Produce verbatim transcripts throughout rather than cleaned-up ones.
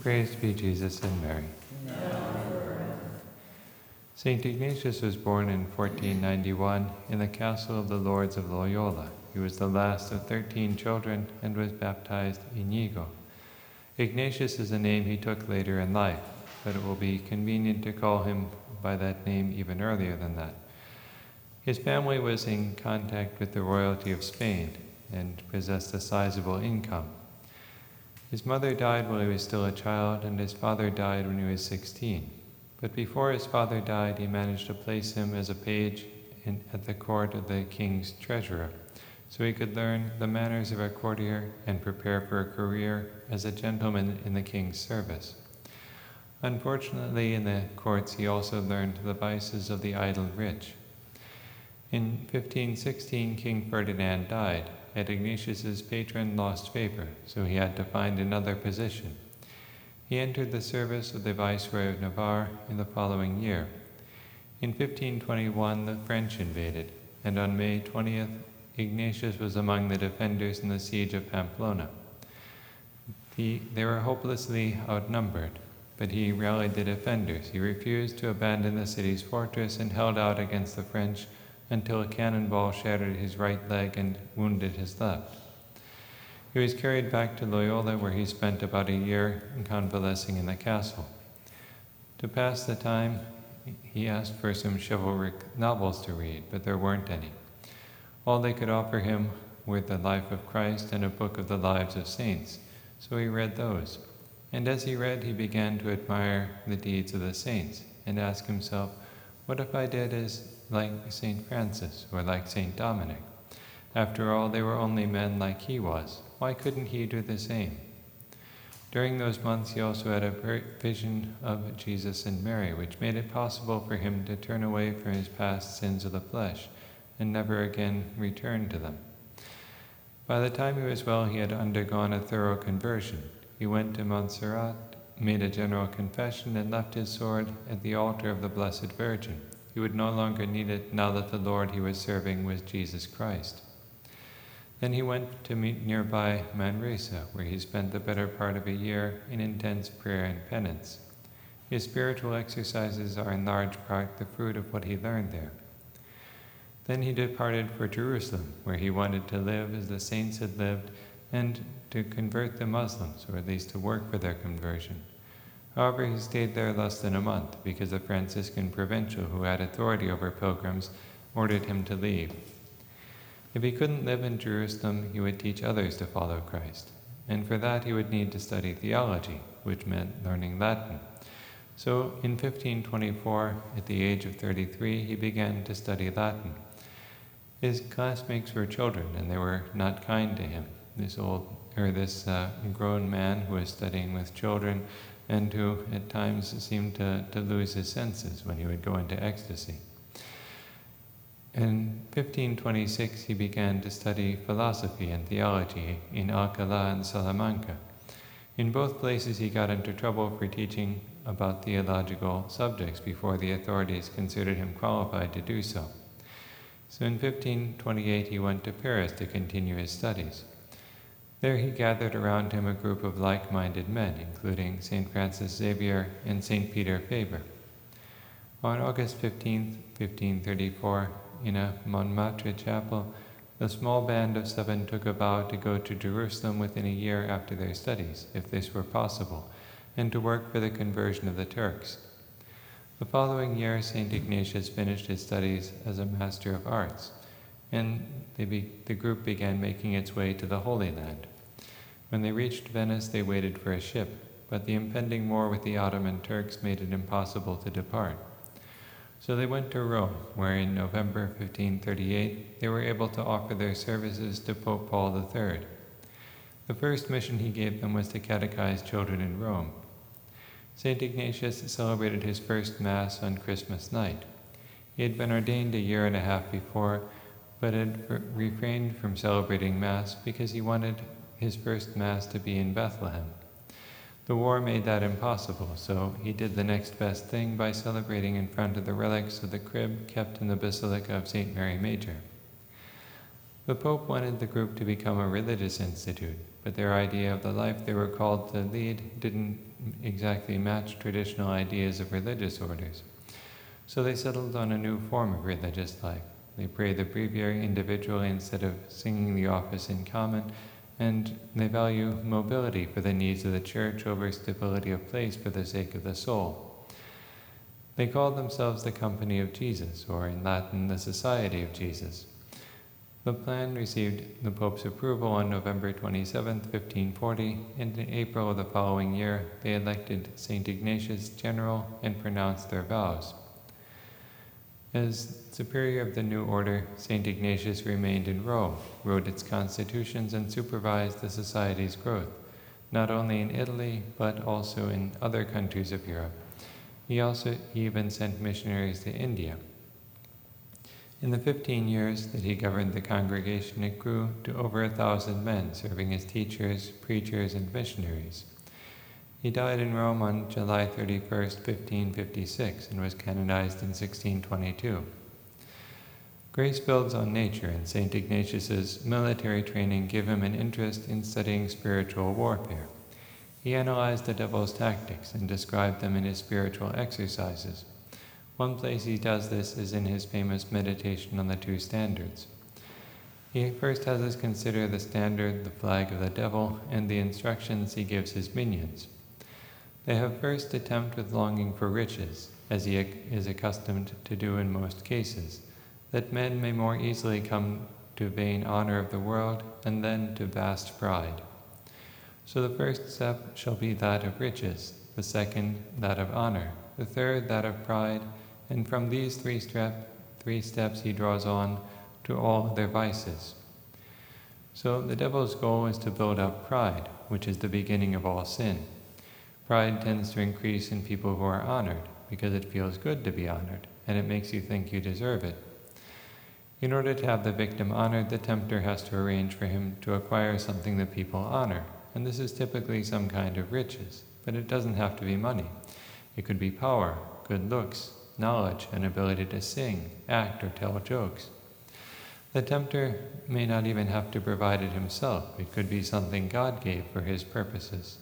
Praise be Jesus and Mary. Saint Ignatius was born in fourteen ninety-one in the castle of the Lords of Loyola. He was the last of thirteen children and was baptized Inigo. Ignatius is a name he took later in life, but it will be convenient to call him by that name even earlier than that. His family was in contact with the royalty of Spain and possessed a sizable income. His mother died while he was still a child, and his father died when he was sixteen. But before his father died, he managed to place him as a page in, at the court of the king's treasurer, so he could learn the manners of a courtier and prepare for a career as a gentleman in the king's service. Unfortunately, in the courts he also learned the vices of the idle rich. In fifteen sixteen, King Ferdinand died, and Ignatius's patron lost favor, so he had to find another position. He entered the service of the Viceroy of Navarre in the following year. In fifteen twenty-one, the French invaded, and on May twentieth, Ignatius was among the defenders in the siege of Pamplona. The, they were hopelessly outnumbered, but he rallied the defenders. He refused to abandon the city's fortress and held out against the French until a cannonball shattered his right leg and wounded his left. He was carried back to Loyola, where he spent about a year convalescing in the castle. To pass the time, he asked for some chivalric novels to read, but there weren't any. All they could offer him were the Life of Christ and a book of the lives of saints, so he read those. And as he read, he began to admire the deeds of the saints and ask himself, what if I did as like Saint Francis or like Saint Dominic? After all, they were only men like he was. Why couldn't he do the same? During those months, he also had a vision of Jesus and Mary, which made it possible for him to turn away from his past sins of the flesh and never again return to them. By the time he was well, he had undergone a thorough conversion. He went to Montserrat, made a general confession, and left his sword at the altar of the Blessed Virgin. He would no longer need it now that the Lord he was serving was Jesus Christ. Then he went to meet nearby Manresa, where he spent the better part of a year in intense prayer and penance. His spiritual exercises are in large part the fruit of what he learned there. Then he departed for Jerusalem, where he wanted to live as the saints had lived and to convert the Muslims, or at least to work for their conversion. However, he stayed there less than a month because a Franciscan provincial who had authority over pilgrims ordered him to leave. If he couldn't live in Jerusalem, he would teach others to follow Christ, and for that he would need to study theology, which meant learning Latin. So in fifteen twenty-four, at the age of thirty-three, he began to study Latin. His classmates were children, and they were not kind to him. This old, or this uh, grown man who was studying with children, and who at times seemed to, to lose his senses when he would go into ecstasy. In fifteen twenty-six, he began to study philosophy and theology in Alcalá and Salamanca. In both places, he got into trouble for teaching about theological subjects before the authorities considered him qualified to do so. So in fifteen twenty-eight, he went to Paris to continue his studies. There he gathered around him a group of like-minded men, including Saint Francis Xavier and Saint Peter Faber. On August fifteenth, fifteen thirty-four, in a Montmartre chapel, the small band of seven took a vow to go to Jerusalem within a year after their studies, if this were possible, and to work for the conversion of the Turks. The following year, Saint Ignatius finished his studies as a Master of Arts, and they be, the group began making its way to the Holy Land. When they reached Venice, they waited for a ship, but the impending war with the Ottoman Turks made it impossible to depart. So they went to Rome, where in November fifteen thirty-eight, they were able to offer their services to Pope Paul the Third. The first mission he gave them was to catechize children in Rome. Saint Ignatius celebrated his first Mass on Christmas night. He had been ordained a year and a half before, but had re- refrained from celebrating Mass because he wanted his first Mass to be in Bethlehem. The war made that impossible, so he did the next best thing by celebrating in front of the relics of the crib kept in the Basilica of Saint Mary Major. The Pope wanted the group to become a religious institute, but their idea of the life they were called to lead didn't exactly match traditional ideas of religious orders. So they settled on a new form of religious life. They pray the breviary individually instead of singing the office in common, and they value mobility for the needs of the Church over stability of place for the sake of the soul. They called themselves the Company of Jesus, or in Latin, the Society of Jesus. The plan received the Pope's approval on November twenty-seventh, fifteen forty, and in April of the following year they elected Saint Ignatius general and pronounced their vows. As superior of the new order, Saint Ignatius remained in Rome, wrote its constitutions, and supervised the society's growth, not only in Italy, but also in other countries of Europe. He also even sent missionaries to India. In the fifteen years that he governed the congregation, it grew to over a thousand men, serving as teachers, preachers, and missionaries. He died in Rome on July thirty-first, fifteen fifty-six, and was canonized in sixteen twenty-two. Grace builds on nature, and Saint Ignatius's military training gave him an interest in studying spiritual warfare. He analyzed the devil's tactics and described them in his spiritual exercises. One place he does this is in his famous meditation on the two standards. He first has us consider the standard, the flag of the devil, and the instructions he gives his minions. They have first attempt with longing for riches, as he is accustomed to do in most cases, that men may more easily come to vain honor of the world, and then to vast pride. So the first step shall be that of riches, the second that of honor, the third that of pride, and from these three, step, three steps he draws on to all other vices. So the devil's goal is to build up pride, which is the beginning of all sin. Pride tends to increase in people who are honored, because it feels good to be honored, and it makes you think you deserve it. In order to have the victim honored, the tempter has to arrange for him to acquire something that people honor, and this is typically some kind of riches, but it doesn't have to be money. It could be power, good looks, knowledge, and ability to sing, act, or tell jokes. The tempter may not even have to provide it himself. It could be something God gave for his purposes.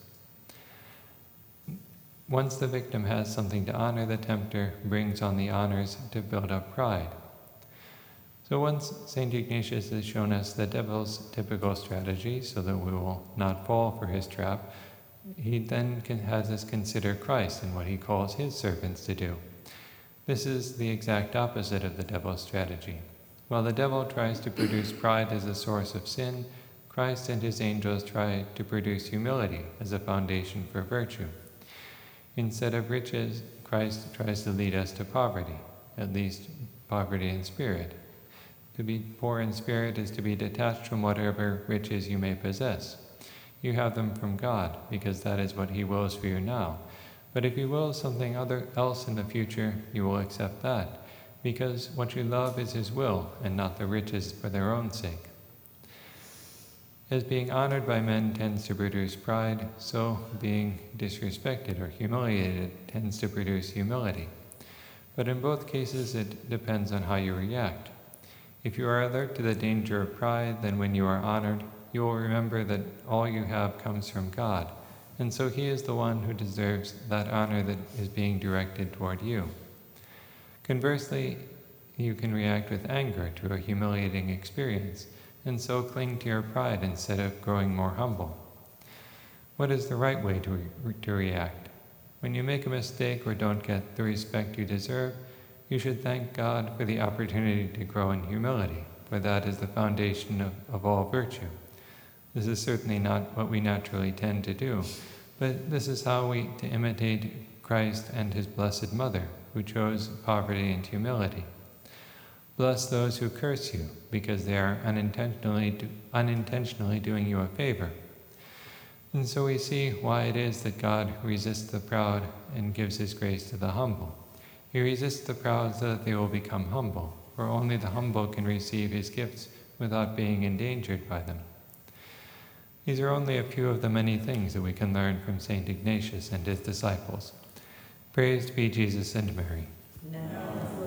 Once the victim has something to honor, the tempter brings on the honors to build up pride. So once Saint Ignatius has shown us the devil's typical strategy so that we will not fall for his trap, he then can, has us consider Christ and what he calls his servants to do. This is the exact opposite of the devil's strategy. While the devil tries to produce pride as a source of sin, Christ and his angels try to produce humility as a foundation for virtue. Instead of riches, Christ tries to lead us to poverty, at least poverty in spirit. To be poor in spirit is to be detached from whatever riches you may possess. You have them from God, because that is what he wills for you now. But if he wills something other else in the future, you will accept that, because what you love is his will, and not the riches for their own sake. As being honored by men tends to produce pride, so being disrespected or humiliated tends to produce humility. But in both cases, it depends on how you react. If you are alert to the danger of pride, then when you are honored, you will remember that all you have comes from God, and so he is the one who deserves that honor that is being directed toward you. Conversely, you can react with anger to a humiliating experience, and so cling to your pride instead of growing more humble. What is the right way to, re- to react? When you make a mistake or don't get the respect you deserve, you should thank God for the opportunity to grow in humility, for that is the foundation of, of all virtue. This is certainly not what we naturally tend to do, but this is how we to imitate Christ and his Blessed Mother, who chose poverty and humility. Bless those who curse you, because they are unintentionally, do, unintentionally doing you a favor. And so we see why it is that God resists the proud and gives his grace to the humble. He resists the proud so that they will become humble, for only the humble can receive his gifts without being endangered by them. These are only a few of the many things that we can learn from Saint Ignatius and his disciples. Praised be Jesus and Mary. Now.